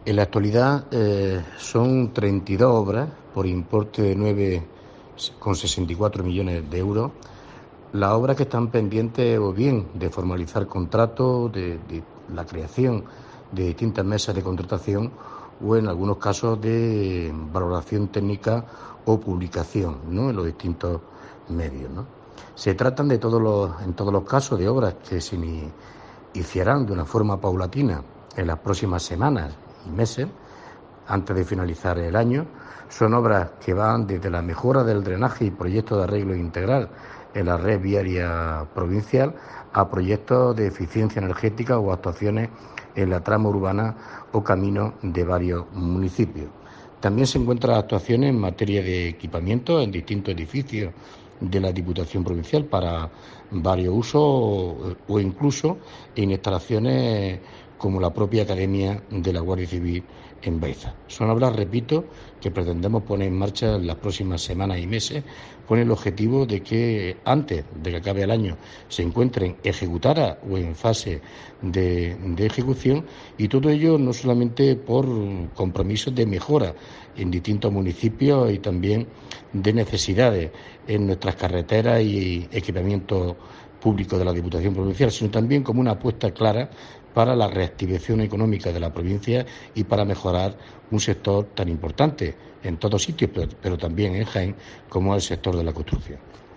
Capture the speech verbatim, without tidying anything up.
En la actualidad eh, son treinta y dos obras por importe de nueve coma sesenta y cuatro millones de euros. Las obras que están pendientes o bien de formalizar contratos, de, de la creación de distintas mesas de contratación o en algunos casos de valoración técnica o publicación, ¿no?, en los distintos medios, ¿no? Se tratan de todos los, en todos los casos de obras que se iniciarán de una forma paulatina en las próximas semanas y meses antes de finalizar el año. Son obras que van desde la mejora del drenaje y proyectos de arreglo integral en la red viaria provincial a proyectos de eficiencia energética o actuaciones en la trama urbana o camino de varios municipios. También se encuentran actuaciones en materia de equipamiento en distintos edificios de la Diputación Provincial para varios usos o incluso en instalaciones como la propia Academia de la Guardia Civil en Baeza. Son obras, repito, que pretendemos poner en marcha en las próximas semanas y meses con el objetivo de que antes de que acabe el año se encuentren ejecutadas o en fase de, de ejecución, y todo ello no solamente por compromisos de mejora en distintos municipios y también de necesidades en nuestras carreteras y equipamientos públicos de la Diputación Provincial, sino también como una apuesta clara para la reactivación económica de la provincia y para mejorar un sector tan importante en todos sitios, pero, pero también en Jaén, como el sector de la construcción.